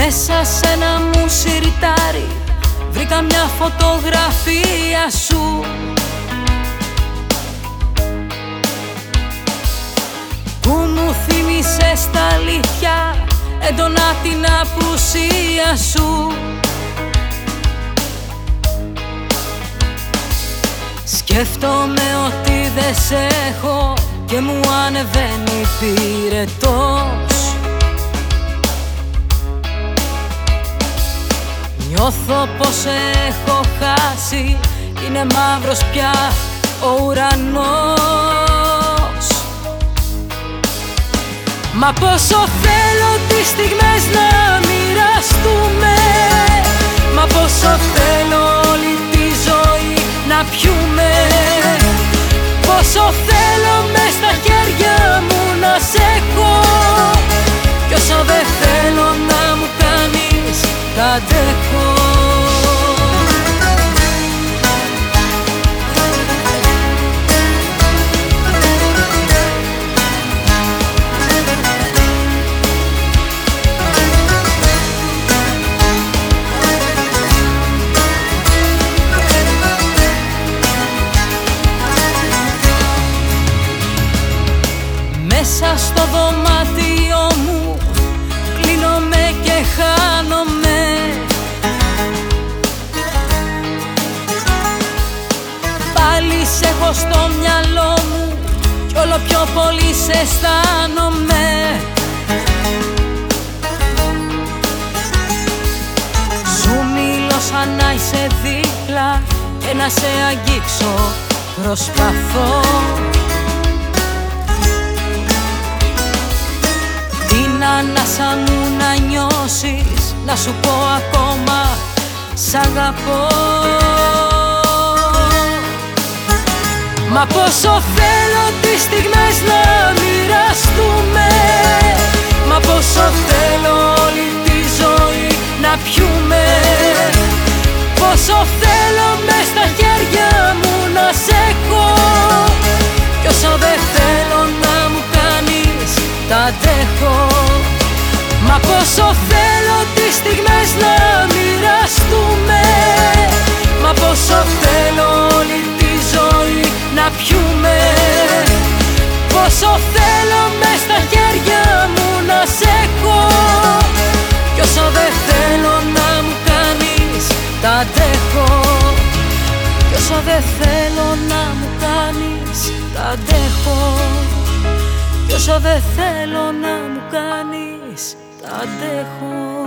Μέσα σε ένα μου σιρτάρι βρήκα μια φωτογραφία σου που μου θύμισες τα αλήθεια έντονα την απουσία σου. Σκέφτομαι ότι δεν σε έχω και μου ανεβαίνει πυρετός. Νιώθω πως έχω χάσει, είναι μαύρος πια ο ουρανός. Μα πόσο θέλω τις στιγμές να μοιραστούμε, μα πόσο θέλω όλη τη ζωή να πιούμε. Πόσο θέλω μες στα χέρια μου να σε έχω, κι όσο δεν θέλω να μου κάνεις τα αντέχω. Μέσα στο δωμάτιο μου κλείνομαι και χάνομαι. Πάλι σε έχω στο μυαλό μου κι όλο πιο πολύ σε αισθάνομαι. Σου μιλώ σαν να είσαι δίπλα και να σε αγγίξω προσπαθώ. Την ανάσα μου να νιώσεις, να σου πω ακόμα σ' αγαπώ. Μα πόσο θέλω τις στιγμές να μοιραστούμε, μα πόσο θέλω όλη τη ζωή να πιούμε. Πόσο θέλω μες στα χέρια μου να σε έχω, κι όσο δεν θέλω να μου κάνεις τα αντέχω. Μα πόσο θέλω τις στιγμές να μοιραστούμε, μα πόσο θέλω όλη τη ζωή να πιούμε. Πόσο θέλω μες στα χέρια μου να σε έχω, κι όσο δεν θέλω να μου κάνεις τα αντέχω. Κι όσο δεν θέλω να μου κάνεις τα αντέχω. Κι όσο δεν θέλω να μου κάνεις τα αντέχω.